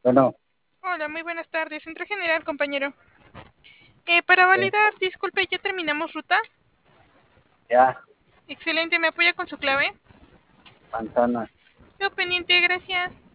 Bueno, Hola, muy buenas tardes. Centro General, compañero. Para sí, validar, disculpe, ¿ya terminamos ruta? ya, Excelente, ¿me apoya con su clave? manzana. Quedo pendiente, gracias.